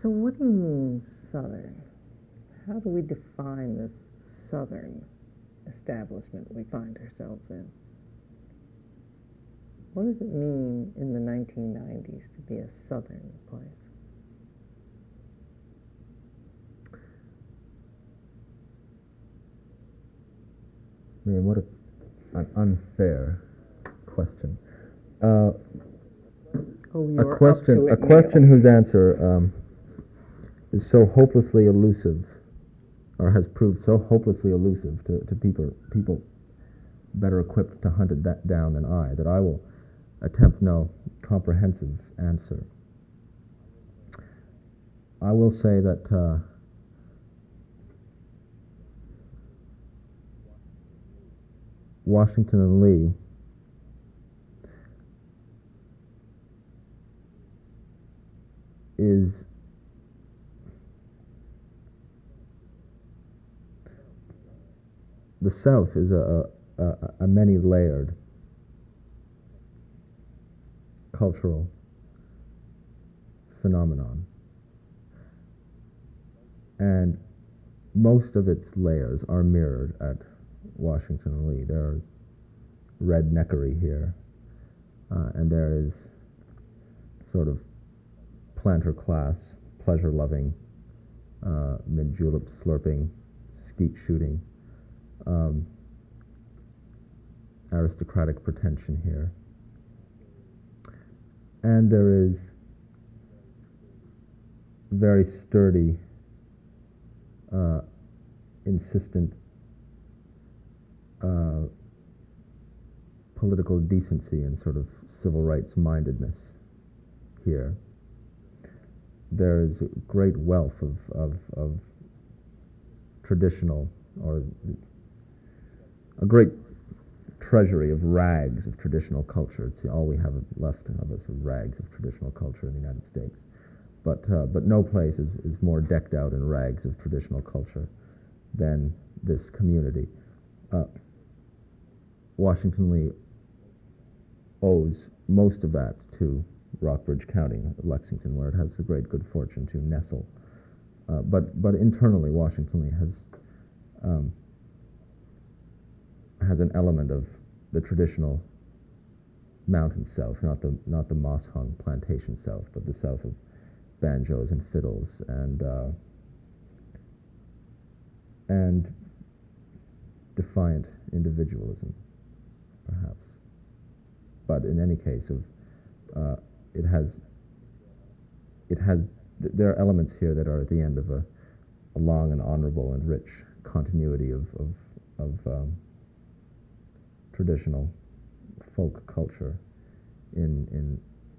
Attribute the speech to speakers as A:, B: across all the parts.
A: So what do you mean Southern? How do we define this Southern establishment we find ourselves in? What does it mean in the 1990s to be a Southern place?
B: Man, what an unfair question. A question whose answer is so hopelessly elusive, or has proved so hopelessly elusive to people better equipped to hunt it down than I, that I will attempt no comprehensive answer. I will say that Washington and Lee is the South is a many-layered cultural phenomenon, and most of its layers are mirrored at Washington and Lee. There's redneckery here, and there is sort of planter class, pleasure-loving, mid-julep slurping, skeet shooting, aristocratic pretension here. And there is very sturdy, insistent political decency and sort of civil rights mindedness here. There is a great wealth of traditional, or a great treasury of rags of traditional culture. It's all we have left of us are rags of traditional culture in the United States. But no place is more decked out in rags of traditional culture than this community. Washington Lee owes most of that to Rockbridge County, Lexington, where it has the great good fortune to nestle. But internally, Washington Lee has an element of the traditional mountain South, not the moss-hung plantation South, but the South of banjos and fiddles and defiant individualism, perhaps. But in any case, there are elements here that are at the end of a long and honorable and rich continuity of traditional folk culture in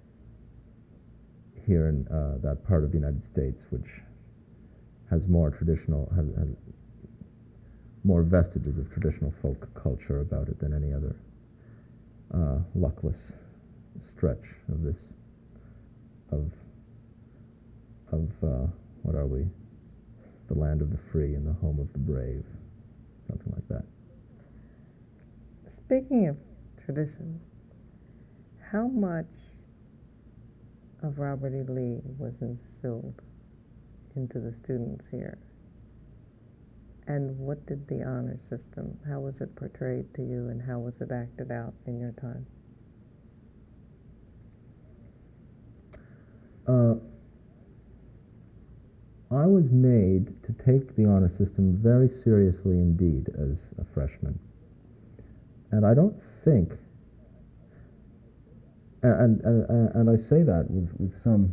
B: here in that part of the United States, which has more traditional, has more vestiges of traditional folk culture about it than any other luckless stretch of this, of what are we? The land of the free and the home of the brave, something like that.
A: Speaking of tradition, how much of Robert E. Lee was instilled into the students here? And what did the honor system, how was it portrayed to you, and how was it acted out in your time?
B: I was made to take the honor system very seriously indeed as a freshman. And I don't think, and I say that with some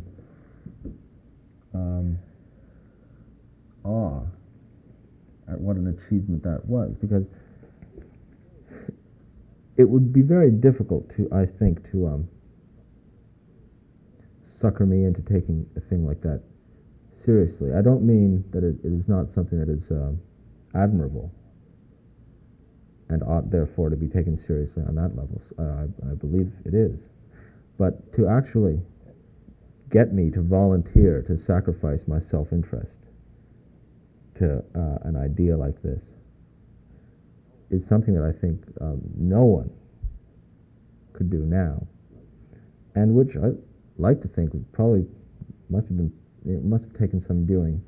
B: awe at what an achievement that was, because it would be very difficult I think, to sucker me into taking a thing like that seriously. I don't mean that it is not something that is admirable and ought therefore to be taken seriously on that level. I believe it is. But to actually get me to volunteer to sacrifice my self-interest to an idea like this is something that I think no one could do now, and which I like to think probably must have been it must have taken some doing.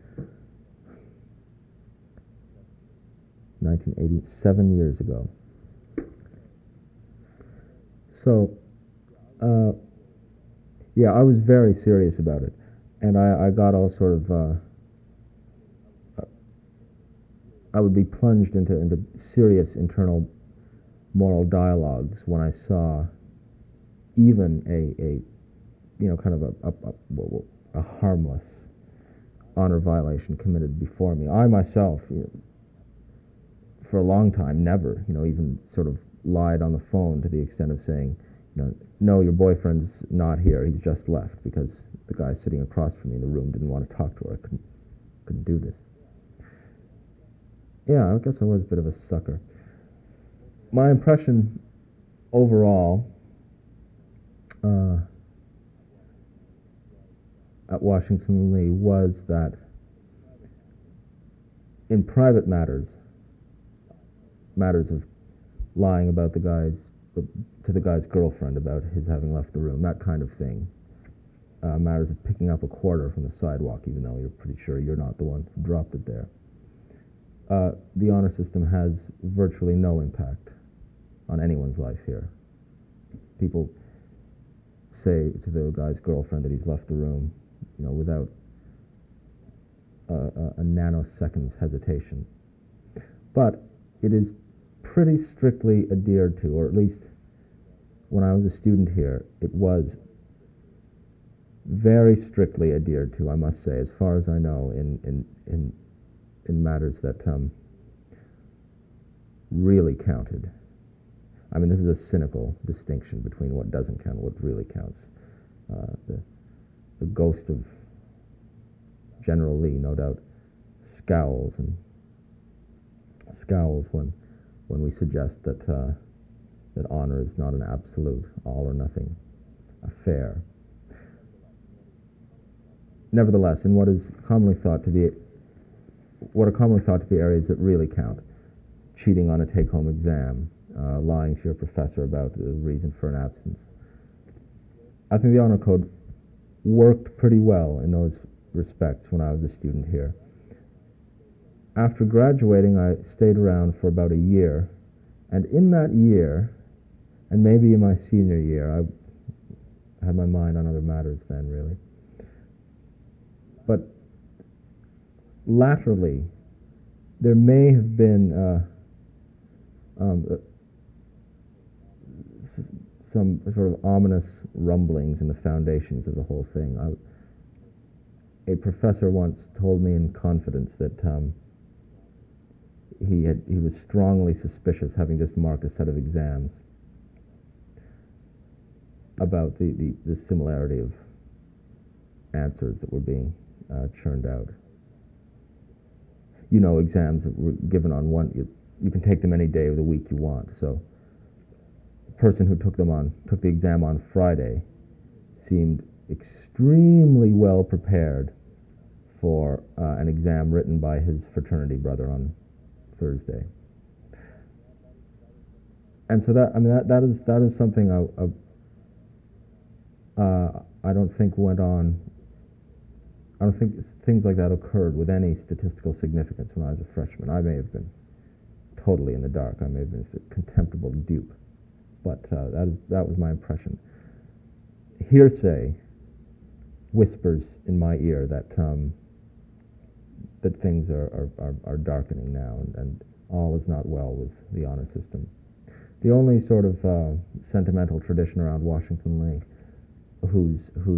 B: 1987 years ago. So, yeah, I was very serious about it, and I got all sort of. I would be plunged into serious internal moral dialogues when I saw even a kind of a harmless honor violation committed before me. I myself, for a long time, never, even sort of lied on the phone to the extent of saying, no, your boyfriend's not here. He's just left, because the guy sitting across from me in the room didn't want to talk to her. I couldn't do this. Yeah, I guess I was a bit of a sucker. My impression overall at Washington Lee was that in private matters of lying about to the guy's girlfriend about his having left the room, that kind of thing, matters of picking up a quarter from the sidewalk even though you're pretty sure you're not the one who dropped it there, the honor system has virtually no impact on anyone's life here. People say to the guy's girlfriend that he's left the room, without a nanosecond's hesitation. But it is pretty strictly adhered to, or at least when I was a student here, it was very strictly adhered to, I must say, as far as I know, in matters that really counted. I mean, this is a cynical distinction between what doesn't count and what really counts. The ghost of General Lee, no doubt, scowls when we suggest that honor is not an absolute, all or nothing affair. Nevertheless, in what are commonly thought to be areas that really count, cheating on a take-home exam, lying to your professor about the reason for an absence, I think the honor code worked pretty well in those respects when I was a student here. After graduating, I stayed around for about a year, and in that year, and maybe in my senior year, I had my mind on other matters then, really. But latterly, there may have been some sort of ominous rumblings in the foundations of the whole thing. A professor once told me in confidence that he was strongly suspicious, having just marked a set of exams, about the similarity of answers that were being churned out. Exams that were given on you can take them any day of the week you want. So the person who took the exam on Friday seemed extremely well prepared for an exam written by his fraternity brother on Thursday. And so that is something I don't think went on. I don't think things like that occurred with any statistical significance when I was a freshman. I may have been totally in the dark. I may have been a contemptible dupe, but that was my impression. Hearsay whispers in my ear that things are darkening now, and all is not well with the honor system. The only sort of sentimental tradition around Washington Lee, whose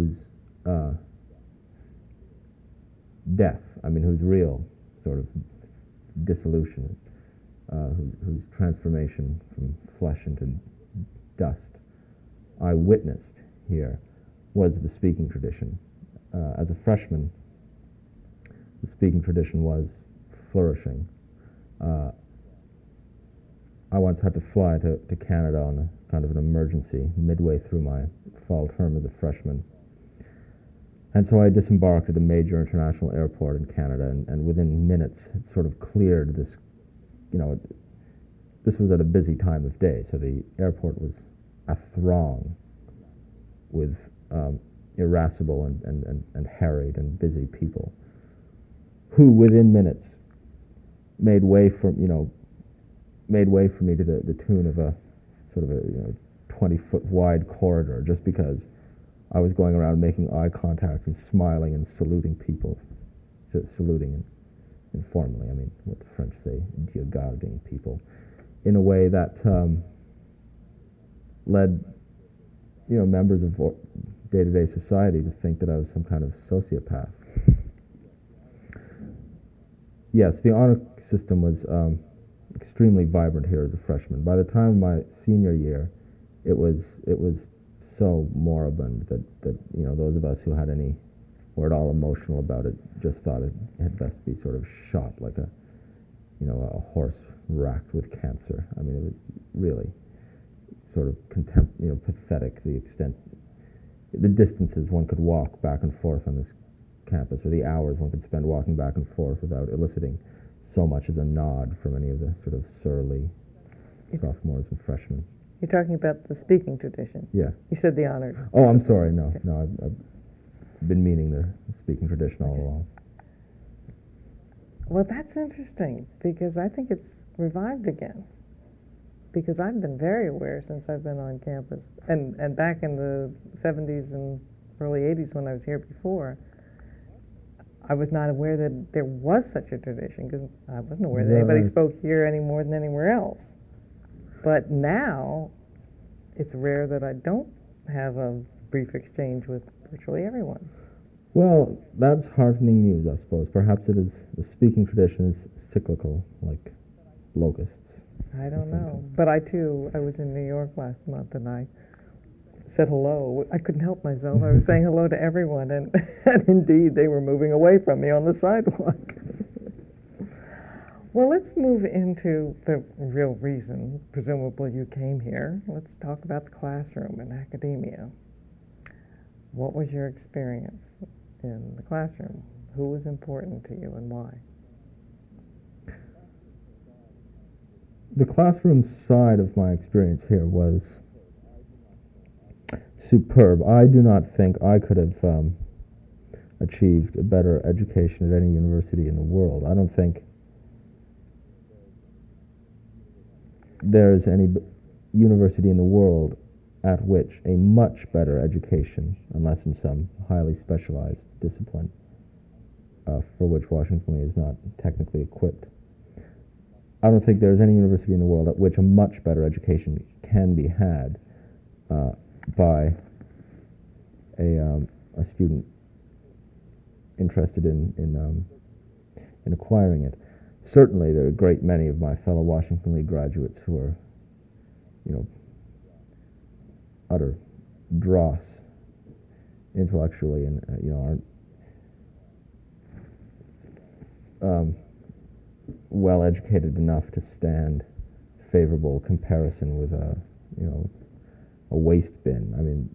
B: death, whose real sort of dissolution, whose transformation from flesh into dust, I witnessed here, was the speaking tradition. As a freshman, the speaking tradition was flourishing. I once had to fly to Canada on a kind of an emergency midway through my fall term as a freshman. And so I disembarked at a major international airport in Canada, and within minutes it sort of cleared this, this was at a busy time of day, so the airport was a throng with irascible and harried and busy people who within minutes made way for me to the tune of a sort of a 20-foot wide corridor, just because I was going around making eye contact and smiling and saluting people, saluting informally. I mean, what the French say, regarding people, in a way that led members of day-to-day society to think that I was some kind of sociopath. Yes, the honor system was extremely vibrant here as a freshman. By the time of my senior year, it was so moribund that those of us who were at all emotional about it just thought it had best be sort of shot like a horse racked with cancer. I mean, it was really sort of pathetic, the extent, the distances one could walk back and forth on this campus, or the hours one could spend walking back and forth without eliciting so much as a nod from any of the sort of surly sophomores and freshmen.
A: You're talking about the speaking tradition.
B: Yeah.
A: You said the honor.
B: Oh, I'm sorry. No,
A: okay.
B: no, I've been meaning the speaking tradition all along.
A: Well, that's interesting, because I think it's revived again. Because I've been very aware since I've been on campus, and back in the 70s and early 80s when I was here before, I was not aware that there was such a tradition, because I wasn't aware that anybody spoke here any more than anywhere else. But now, it's rare that I don't have a brief exchange with virtually everyone.
B: Well, that's heartening news, I suppose. Perhaps it is, the speaking tradition is cyclical, like locusts.
A: I don't know. But I was in New York last month, and I said hello. I couldn't help myself. I was saying hello to everyone, and indeed, they were moving away from me on the sidewalk. Well, let's move into the real reason, presumably you came here. Let's talk about the classroom and academia. What was your experience in the classroom? Who was important to you and why?
B: The classroom side of my experience here was superb. I do not think I could have achieved a better education at any university in the world. I don't think there is any university in the world at which a much better education, unless in some highly specialized discipline, for which Washington Lee is not technically equipped. I don't think there's any university in the world at which a much better education can be had by a student interested in acquiring it. Certainly, there are a great many of my fellow Washington Lee graduates who are, utter dross intellectually, and aren't well educated enough to stand favorable comparison with a waste bin. I mean,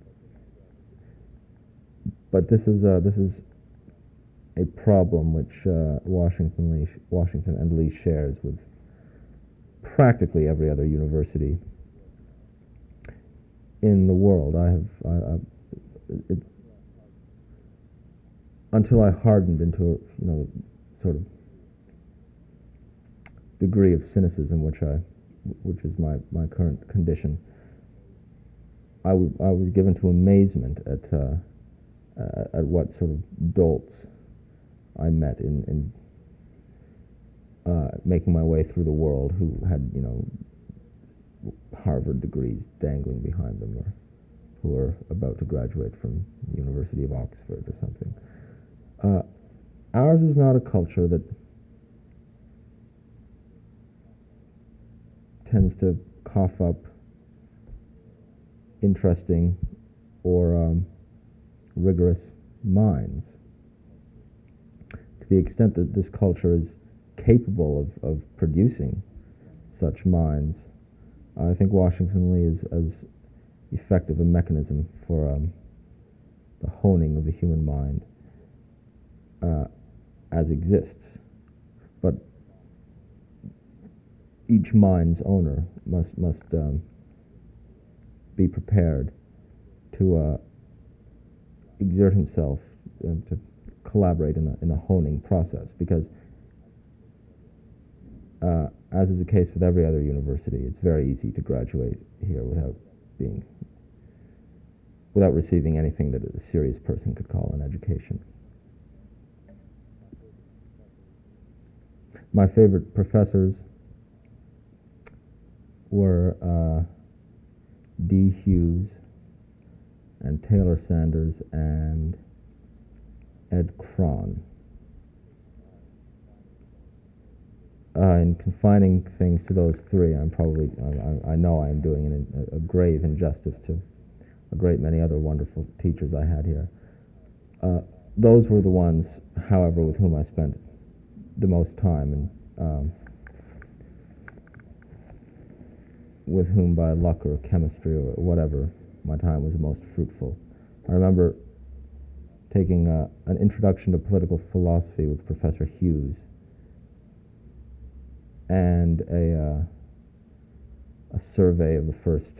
B: but this is a problem which Washington and Lee shares with practically every other university in the world. Until I hardened into sort of degree of cynicism, which is my current condition, I was given to amazement at what sort of dolts I met in making my way through the world, who had Harvard degrees dangling behind them, or who were about to graduate from the University of Oxford or something. Ours is not a culture that tends to cough up interesting or rigorous minds. To the extent that this culture is capable of producing such minds, I think Washington Lee is as effective a mechanism for the honing of the human mind as exists. But each mind's owner must be prepared to exert himself to collaborate in a honing process, because as is the case with every other university, it's very easy to graduate here without receiving anything that a serious person could call an education. My favorite professors were D. Hughes and Taylor Sanders and Ed Cron. In confining things to those three, I know I am doing a grave injustice to a great many other wonderful teachers I had here. Those were the ones, however, with whom I spent the most time, and with whom, by luck or chemistry or whatever, my time was the most fruitful. I remember taking an introduction to political philosophy with Professor Hughes, and a survey of the first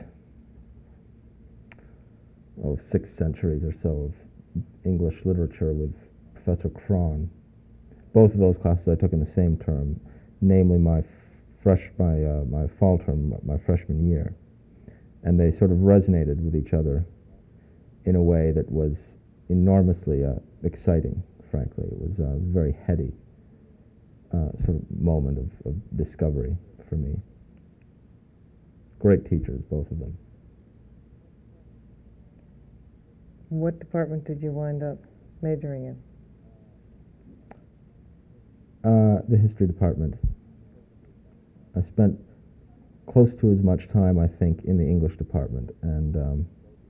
B: 6 centuries or so of English literature with Professor Cron. Both of those classes I took in the same term, namely my fall term, my freshman year, and they sort of resonated with each other in a way that was enormously exciting. Frankly, it was a very heady sort of moment of discovery for me. Great teachers, both of them.
A: What department did you wind up majoring in?
B: The history department. I spent close to as much time, I think, in the English department, and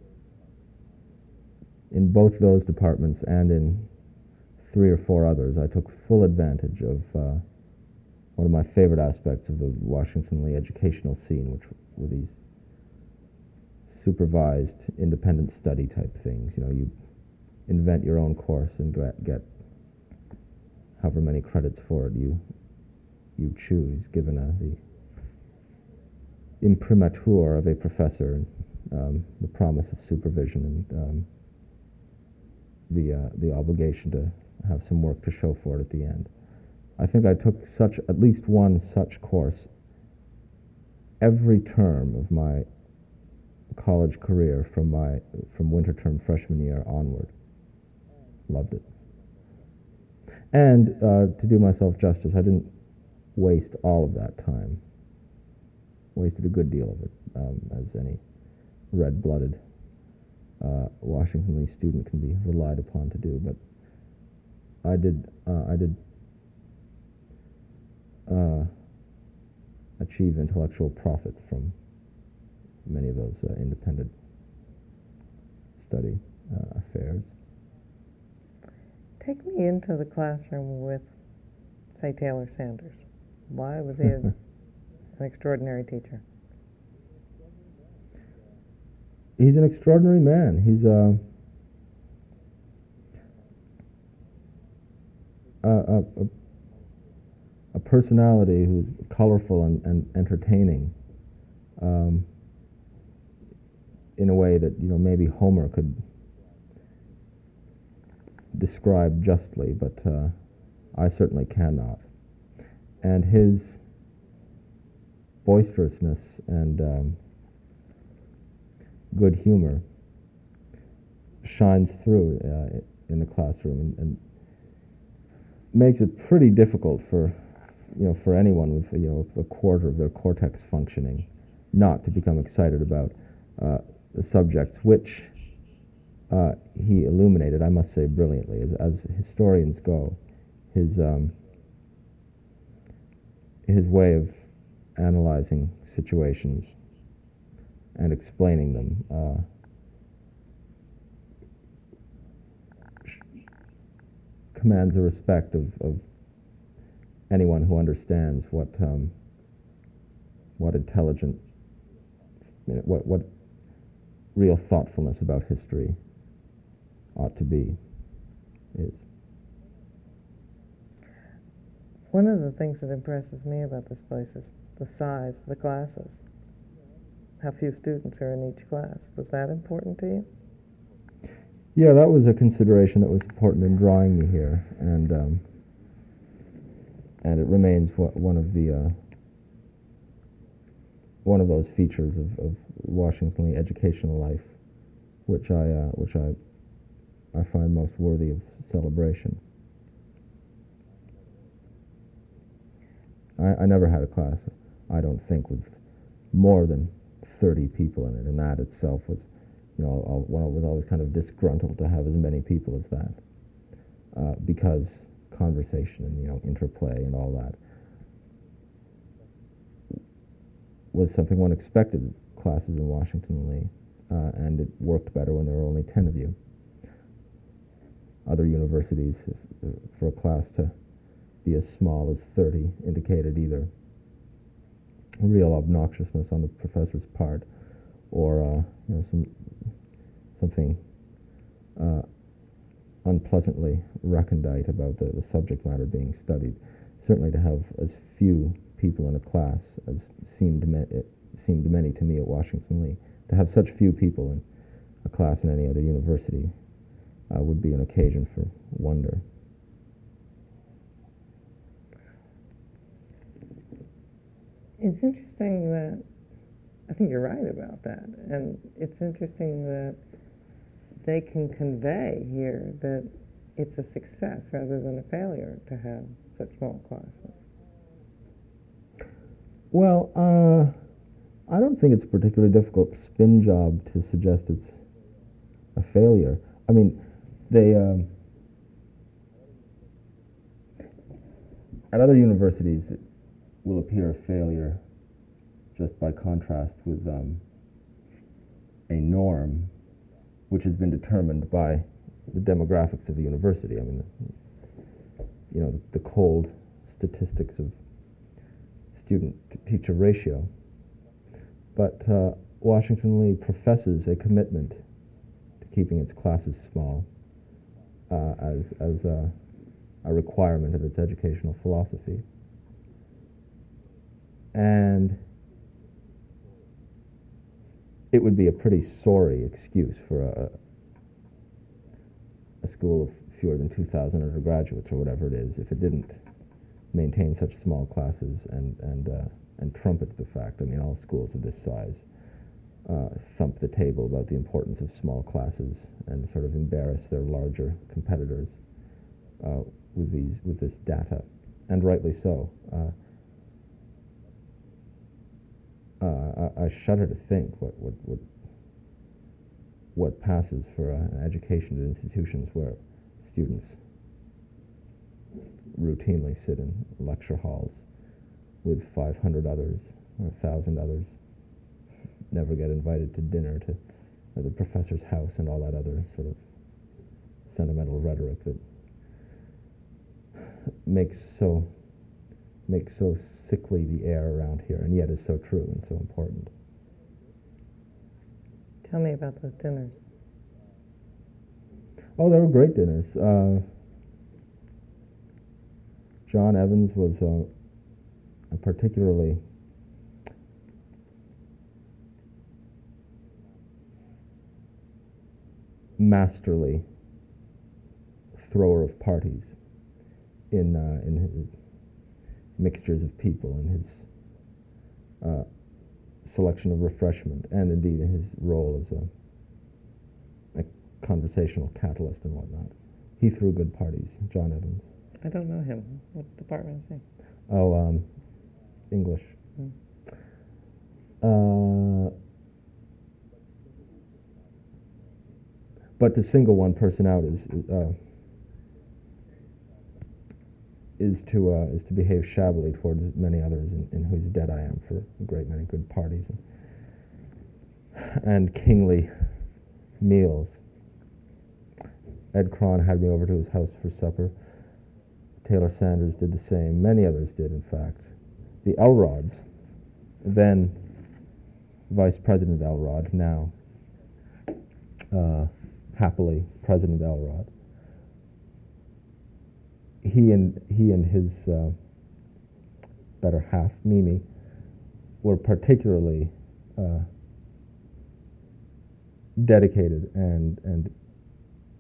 B: in both those departments and in 3 or 4 others, I took full advantage of one of my favorite aspects of the Washington Lee educational scene, which were these supervised independent study type things. You know, you invent your own course and get however many credits for it you choose, given the imprimatur of a professor, the promise of supervision, and the obligation to have some work to show for it at the end. I think I took at least one such course every term of my college career from winter term freshman year onward. Loved it. And to do myself justice, I didn't waste all of that time. Wasted a good deal of it, as any red-blooded Washington Lee student can be relied upon to do. But I did achieve intellectual profit from many of those independent study affairs.
A: Take me into the classroom with, say, Taylor Sanders. Why was he an extraordinary teacher?
B: He's an extraordinary man. He's a personality who's colorful and entertaining, in a way that, you know, maybe Homer could describe justly, but I certainly cannot. And his boisterousness and good humor shines through in the classroom, and makes it pretty difficult for anyone with a quarter of their cortex functioning not to become excited about the subjects which he illuminated, I must say, brilliantly. As historians go, his way of analyzing situations and explaining them commands the respect of anyone who understands what intelligent, what real thoughtfulness about history ought to be is.
A: One of the things that impresses me about this place is the size of the classes. How few students are in each class. Was that important to you?
B: Yeah, that was a consideration that was important in drawing me here, and it remains one of those features of Washington Lee educational life, which I find most worthy of celebration. I never had a class, I don't think, with more than 30 people in it, and that itself was, one was always kind of disgruntled to have as many people as that, because conversation and interplay and all that was something one expected of classes in Washington Lee, and it worked better when there were only 10 of you. Other universities, for a class to be as small as 30 indicated either real obnoxiousness on the professor's part, or something unpleasantly recondite about the subject matter being studied. Certainly, to have as few people in a class as seemed many to me at Washington Lee, to have such few people in a class in any other university would be an occasion for wonder.
A: It's interesting that, I think you're right about that, and it's interesting that they can convey here that it's a success rather than a failure to have such small classes.
B: Well, I don't think it's a particularly difficult spin job to suggest it's a failure. I mean, they at other universities it will appear a failure just by contrast with a norm which has been determined by the demographics of the university. I mean, the cold statistics of student-to-teacher ratio. But Washington Lee professes a commitment to keeping its classes small as a requirement of its educational philosophy. And it would be a pretty sorry excuse for a school of fewer than 2,000 undergraduates or whatever it is if it didn't maintain such small classes and trumpet the fact. I mean, all schools of this size thump the table about the importance of small classes and sort of embarrass their larger competitors with this data, and rightly so. I shudder to think what passes for an education at institutions where students routinely sit in lecture halls with 500 others or 1,000 others, never get invited to dinner to the professor's house and all that other sort of sentimental rhetoric that makes so sickly the air around here, and yet is so true and so important.
A: Tell me about those dinners.
B: Oh, they were great dinners. John Evans was a particularly masterly thrower of parties in his mixtures of people, in his selection of refreshment, and indeed in his role as a conversational catalyst and whatnot. He threw good parties, John Evans.
A: I don't know him. What department is he?
B: Oh, English. But to single one person out is to behave shabbily towards many others in whose debt I am for a great many good parties and kingly meals. Ed Cron had me over to his house for supper. Taylor Sanders did the same. Many others did, in fact. The Elrods, then Vice President Elrod, now happily President Elrod. He and his better half, Mimi, were particularly dedicated and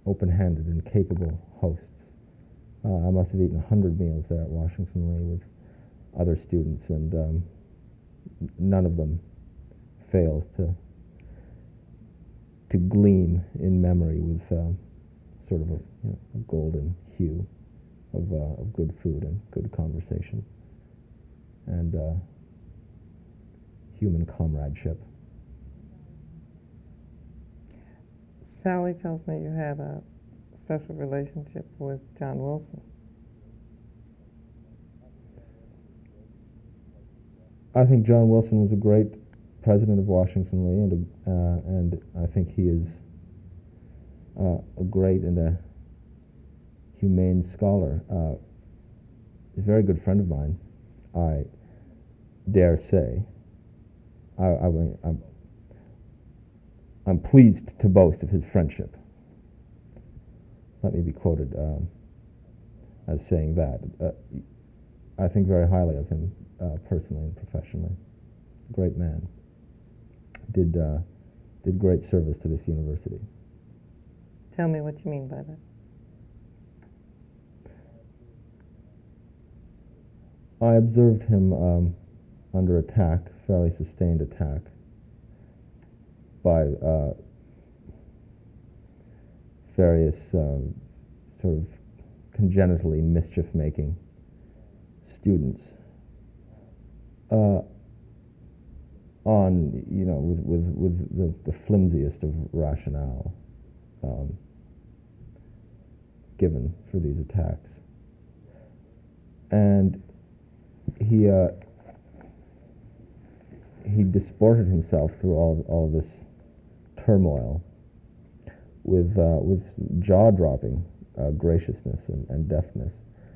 B: open-handed and capable hosts. I must have eaten 100 meals there at Washington Lee with other students, and none of them fails to gleam in memory with sort of a golden hue of good food and good conversation and human comradeship.
A: Sally tells me you had a special relationship with John Wilson.
B: I think John Wilson was a great president of Washington Lee, and I think he is a great and a humane scholar. He's a very good friend of mine, I dare say. I'm pleased to boast of his friendship. Let me be quoted as saying that. I think very highly of him personally and professionally. Great man. Did great service to this university.
A: Tell me what you mean by that.
B: I observed him under attack, fairly sustained attack, by various sort of congenitally mischief-making students on, with the flimsiest of rationale given for these attacks. And he disported himself through all this turmoil with jaw-dropping graciousness and deftness,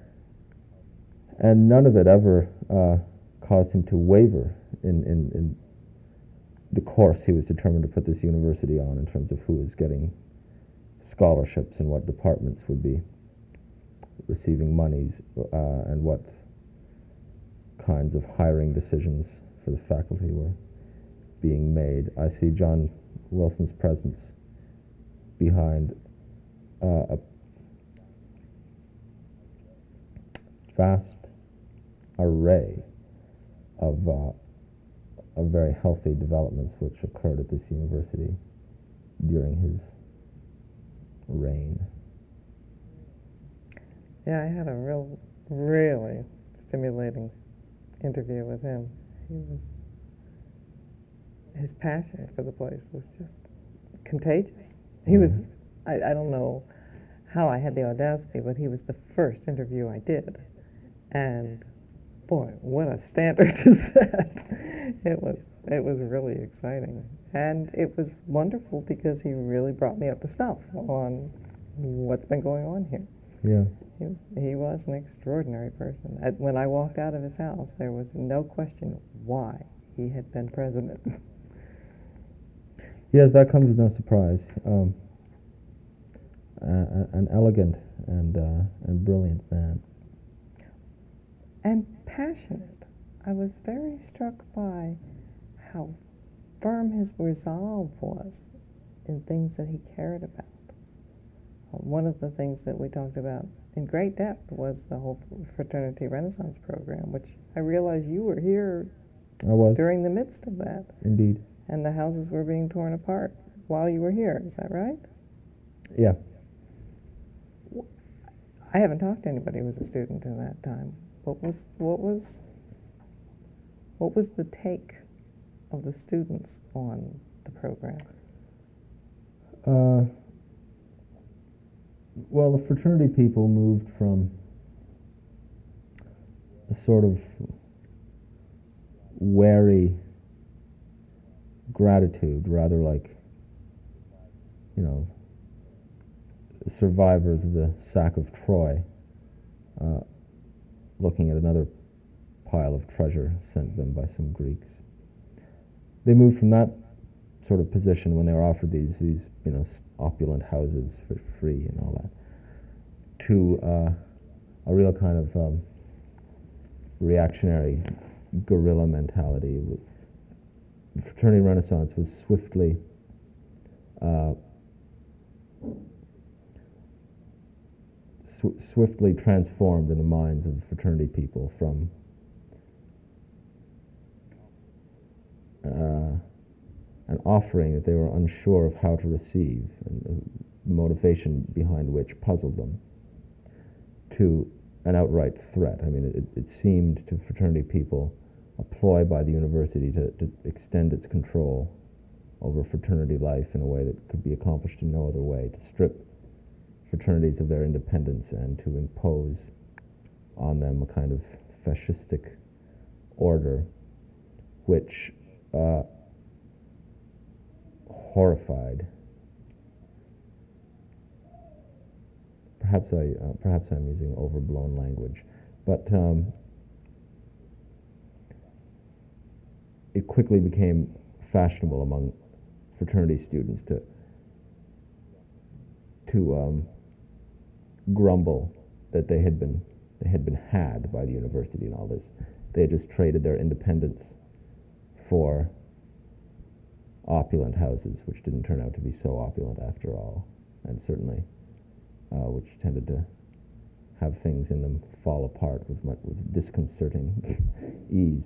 B: and none of it ever caused him to waver in the course he was determined to put this university on in terms of who was getting scholarships and what departments would be receiving monies and what kinds of hiring decisions for the faculty were being made. I see John Wilson's presence behind a vast array of very healthy developments which occurred at this university during his reign.
A: Yeah, I had a really stimulating interview with him. His passion for the place was just contagious. He was, I don't know how I had the audacity, but he was the first interview I did. And boy, what a standard to set. It was really exciting. And it was wonderful because he really brought me up to snuff on what's been going on here.
B: Yeah.
A: He was an extraordinary person. When I walked out of his house, there was no question why he had been president.
B: Yes, that comes as no surprise. An elegant and brilliant man.
A: And passionate. I was very struck by how firm his resolve was in things that he cared about. One of the things that we talked about in great depth was the whole Fraternity Renaissance program, which I realized you were here
B: I was.
A: during the midst of that.
B: Indeed.
A: And the houses were being torn apart while you were here. Is that right?
B: Yeah.
A: I haven't talked to anybody who was a student in that time. What was the take of the students on the program?
B: Well, the fraternity people moved from a sort of wary gratitude, rather like, survivors of the sack of Troy, looking at another pile of treasure sent them by some Greeks. They moved from that sort of position when they were offered these opulent houses for free and all that, to a real kind of reactionary guerrilla mentality. The Fraternity Renaissance was swiftly swiftly transformed in the minds of fraternity people from an offering that they were unsure of how to receive, and the motivation behind which puzzled them, to an outright threat. I mean, it seemed to fraternity people a ploy by the university to extend its control over fraternity life in a way that could be accomplished in no other way, to strip fraternities of their independence and to impose on them a kind of fascistic order which horrified. Perhaps I'm using overblown language, but it quickly became fashionable among fraternity students to grumble that they had been had by the university and all this. They had just traded their independence for opulent houses, which didn't turn out to be so opulent after all, and certainly which tended to have things in them fall apart with disconcerting ease.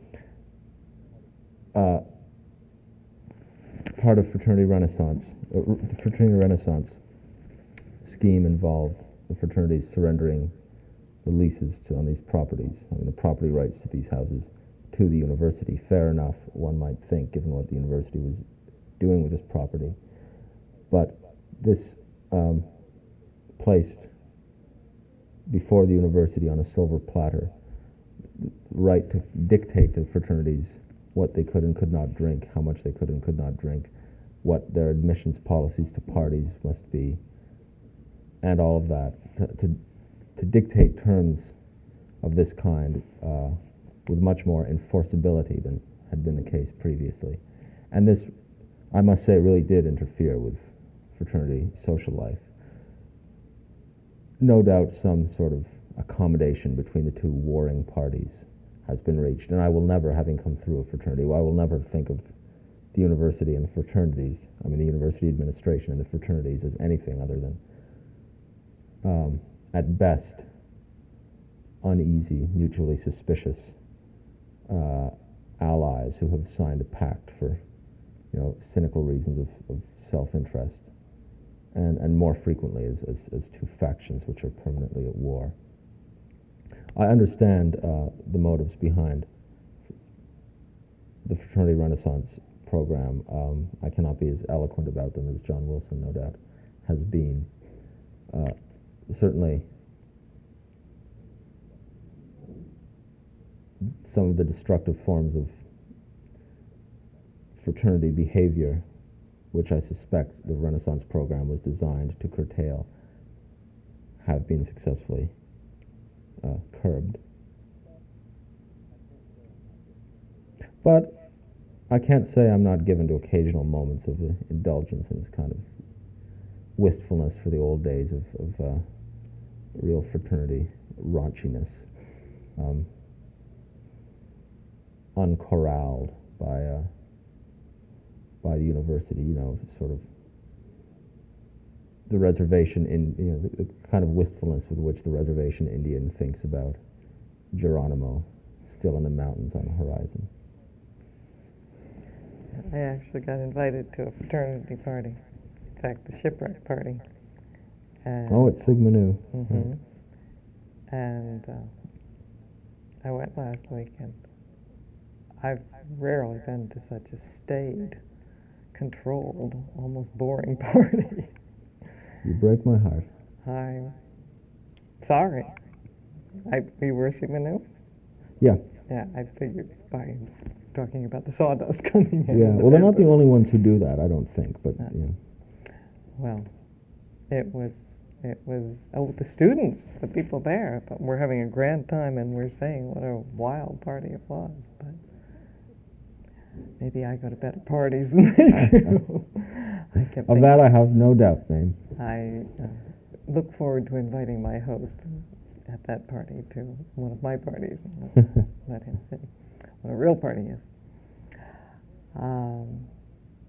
B: Part of fraternity renaissance scheme involved the fraternities surrendering the leases on these properties, the property rights to these houses, to the university. Fair enough, one might think, given what the university was doing with this property. But this placed before the university on a silver platter the right to dictate to fraternities what they could and could not drink, how much they could and could not drink, what their admissions policies to parties must be, and all of that, to dictate terms of this kind with much more enforceability than had been the case previously. And this, I must say, really did interfere with fraternity social life. No doubt some sort of accommodation between the two warring parties has been reached, and I will never, having come through a fraternity, I will never think of the university and the fraternities, the university administration and the fraternities, as anything other than, at best, uneasy, mutually suspicious allies who have signed a pact for, cynical reasons of self-interest, and more frequently as two factions which are permanently at war. I understand the motives behind the Fraternity Renaissance program. I cannot be as eloquent about them as John Wilson, no doubt, has been. Certainly, some of the destructive forms of fraternity behavior, which I suspect the Renaissance program was designed to curtail, have been successfully curbed. But I can't say I'm not given to occasional moments of indulgence in this kind of wistfulness for the old days of real fraternity raunchiness, uncorralled by the university, sort of the reservation in, the kind of wistfulness with which the reservation Indian thinks about Geronimo still in the mountains on the horizon.
A: I actually got invited to a fraternity party. In fact, the shipwreck party.
B: And at Sigma Nu.
A: Mm-hmm. Right. And I went last week, and I've rarely been to such a staid, controlled, almost boring party.
B: You break my heart.
A: I'm sorry. You were Sigma Nu?
B: Yeah.
A: Yeah, I figured by talking about the sawdust coming in.
B: Yeah, well, they're not the only ones who do that, I don't think, but,
A: Well, it was, the students, the people there, but we're having a grand time, and we're saying what a wild party it was, but maybe I go to better parties than they do.
B: Of that I have no doubt, ma'am.
A: I look forward to inviting my host at that party to one of my parties and let him see what a real party is.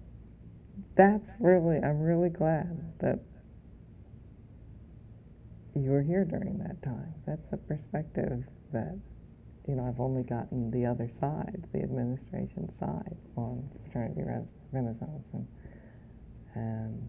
A: I'm really glad that you were here during that time. That's a perspective that, I've only gotten the other side, the administration side, on fraternity renaissance, and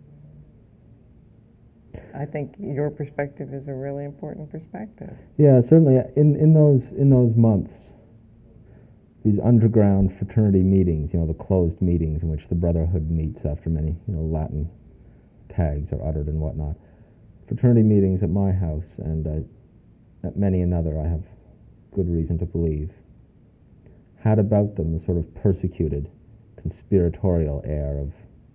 A: I think your perspective is a really important perspective.
B: Yeah, certainly. In those months, these underground fraternity meetings, the closed meetings in which the brotherhood meets after many, Latin tags are uttered and whatnot. Fraternity meetings at my house and at many another, I have good reason to believe, had about them the sort of persecuted, conspiratorial air of,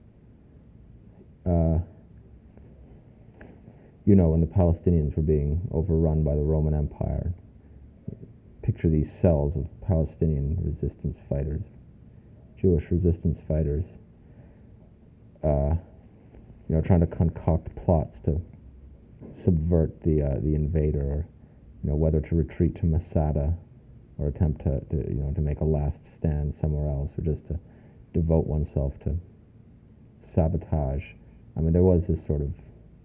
B: when the Palestinians were being overrun by the Roman Empire. Picture these cells of Palestinian resistance fighters, Jewish resistance fighters, trying to concoct plots to subvert the invader, or whether to retreat to Masada or attempt to make a last stand somewhere else, or just to devote oneself to sabotage. I mean, there was this sort of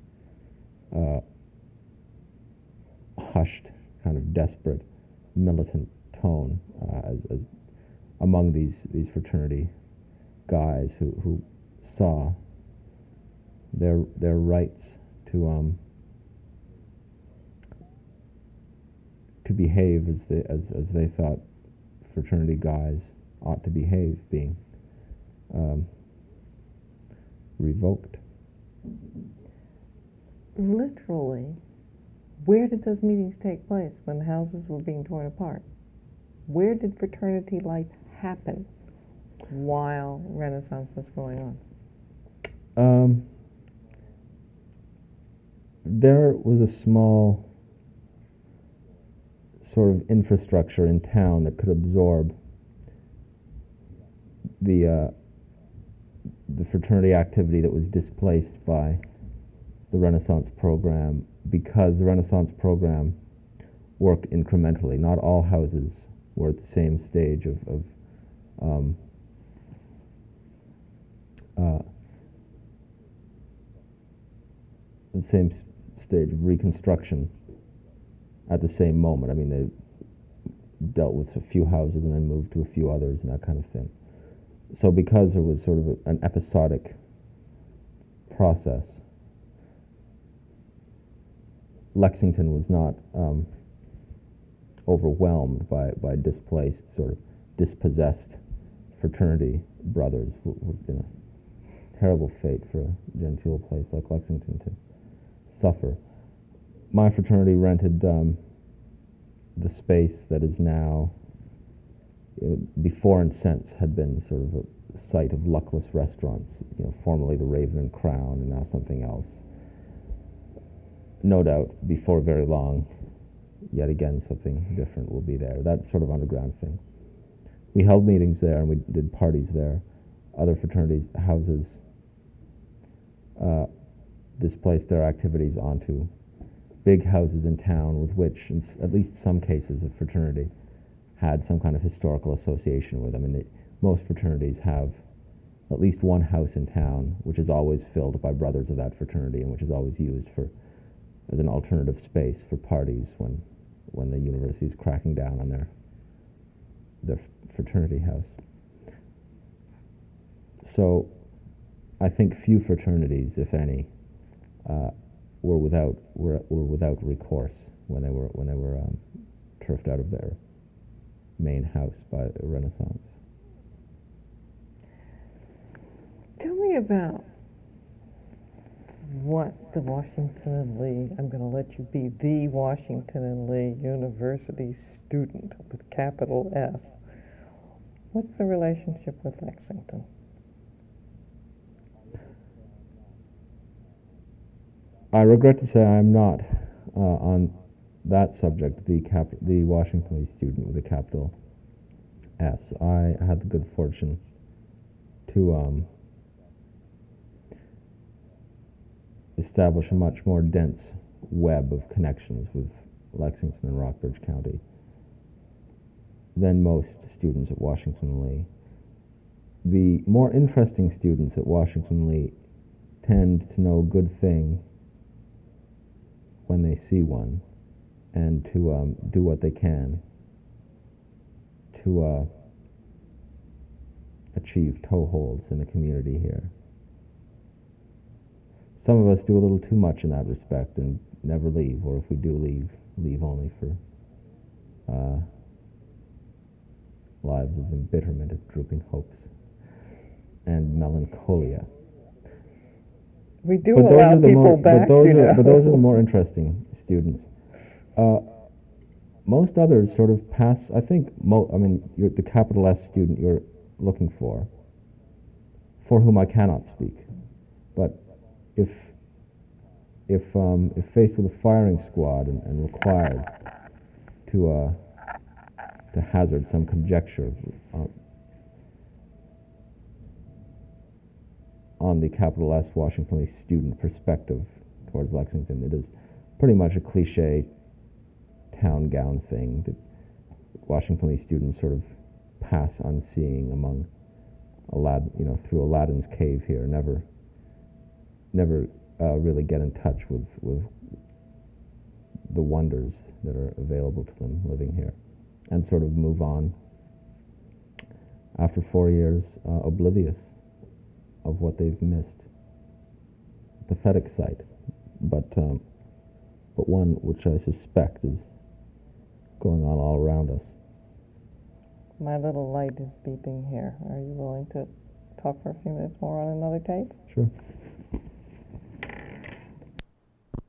B: hushed, kind of desperate, militant tone as among these fraternity guys who saw their rights to behave as they thought fraternity guys ought to behave being revoked.
A: Literally, where did those meetings take place when the houses were being torn apart? Where did fraternity life happen while Renaissance was going
B: on? There was a small sort of infrastructure in town that could absorb the fraternity activity that was displaced by the Renaissance program, because the Renaissance program worked incrementally. Not all houses were at the same stage of the same stage of reconstruction at the same moment. I mean, they dealt with a few houses and then moved to a few others and that kind of thing. So because there was sort of an episodic process, Lexington was not overwhelmed by displaced, sort of dispossessed fraternity brothers who have been a terrible fate for a genteel place like Lexington to suffer. My fraternity rented the space that is now, before and since, had been sort of a site of luckless restaurants, formerly the Raven and Crown and now something else. No doubt, before very long, yet again something different will be there. That sort of underground thing. We held meetings there and we did parties there. Other fraternities' houses displaced their activities onto big houses in town with which, in at least some cases of fraternity, had some kind of historical association with them. And most fraternities have at least one house in town which is always filled by brothers of that fraternity and which is always used as an alternative space for parties when the university is cracking down on their fraternity house. So I think few fraternities, if any, were without recourse when they were turfed out of their main house by Renaissance.
A: Tell me about what the Washington and Lee, I'm going to let you be the Washington and Lee University student with capital S. What's the relationship with Lexington?
B: I regret to say I am not on that subject the Washington Lee student with a capital S. I had the good fortune to establish a much more dense web of connections with Lexington and Rockbridge County than most students at Washington Lee. The more interesting students at Washington Lee tend to know a good thing when they see one, and to do what they can to achieve toeholds in the community here. Some of us do a little too much in that respect and never leave, or if we do leave only for lives of embitterment, of drooping hopes, and melancholia.
A: We do allow people back,
B: but those are the more interesting students. Most others sort of pass. I think. You're the capital S student you're looking for whom I cannot speak. But if faced with a firing squad and required to hazard some conjecture on the capital S Washington Police student perspective towards Lexington, it is pretty much a cliche town gown thing that Washington Police students sort of pass unseeing among through Aladdin's cave here, never really get in touch with the wonders that are available to them living here, and sort of move on after 4 years oblivious of what they've missed. Pathetic sight, but one which I suspect is going on all around us.
A: My little light is beeping here. Are you willing to talk for a few minutes more on another tape?
B: Sure.